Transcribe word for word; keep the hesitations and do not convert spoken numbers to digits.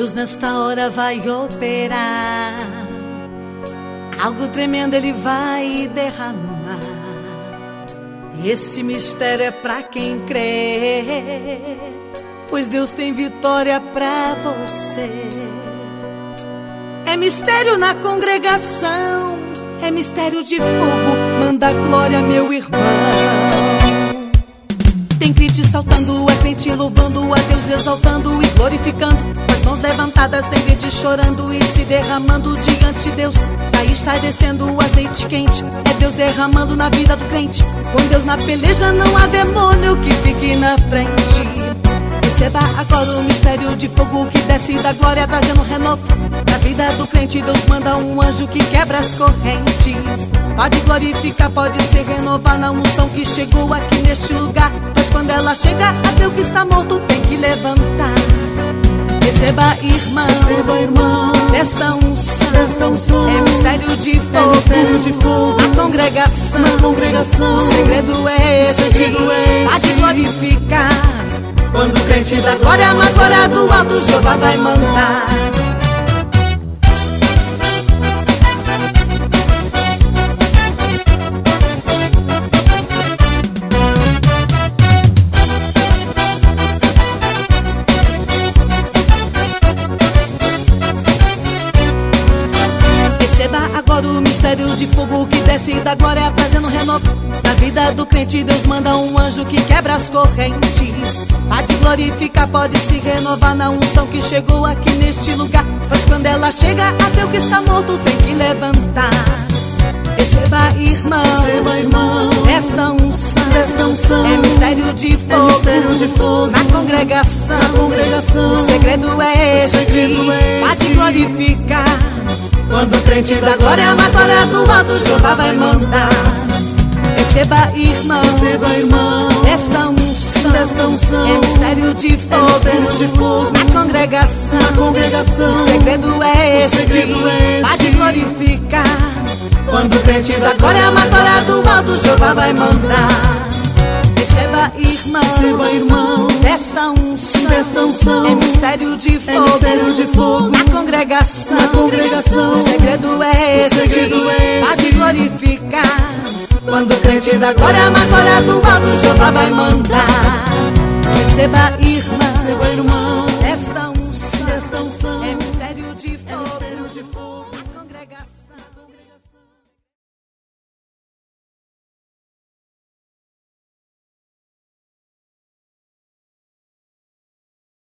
Deus nesta hora vai operar. Algo tremendo Ele vai derramar. Este mistério é pra quem crê, pois Deus tem vitória pra você. É mistério na congregação, é mistério de fogo, manda glória, meu irmão. Tem crente saltando, é crente louvando a Deus, exaltando e glorificando, com as mãos levantadas, sem rede, chorando e se derramando diante de Deus. Já está descendo o azeite quente, é Deus derramando na vida do crente. Com Deus na peleja não há demônio que fique na frente. Receba agora o mistério de fogo que desce da glória, trazendo renovo na vida do crente. Deus manda um anjo que quebra as correntes. Pode glorificar, pode se renovar na unção que chegou aqui neste lugar. Pois quando ela chega, até o que está morto tem que levantar. Receba, irmão, Receba, irmão, desta unção, desta unção. É mistério de fogo, é mistério de fogo. Na congregação, na congregação. O segredo é este, o segredo é este. Pode glorificar. Quando o crente dá glória, mas glória do alto Jeová vai mandar. Receba agora o mistério de fogo que desce da glória, trazendo renovo na vida do crente. Deus manda um anjo que quebra as correntes. Pode glorificar, pode se renovar na unção que chegou aqui neste lugar. Pois quando ela chega, até o que está morto tem que levantar. Receba, irmão, Receba, irmão, desta unção, desta unção. É mistério de fogo, é mistério de fogo. Na congregação, na congregação. O segredo é este, o segredo é Pode este. glorificar. Quando o crente dá glória, mas glória do alto Jeová vai mandar. Receba, irmão, Receba, irmão, desta unção, desta unção. É mistério de fogo, é mistério de fogo. Na congregação, na congregação. O segredo é este, o segredo é este. Pode glorificar. Quando o crente dá glória, mas glória do alto Jeová vai mandar. Receba, irmão, Receba, irmão, desta unção, desta unção. É mistério de fogo, é mistério de fogo. Na congregação, na congregação. O segredo é este, o segredo é este. Pode glorificar. Quando o crente dá glória, mas glória do alto Jeová vai mandar. Receba, irmão,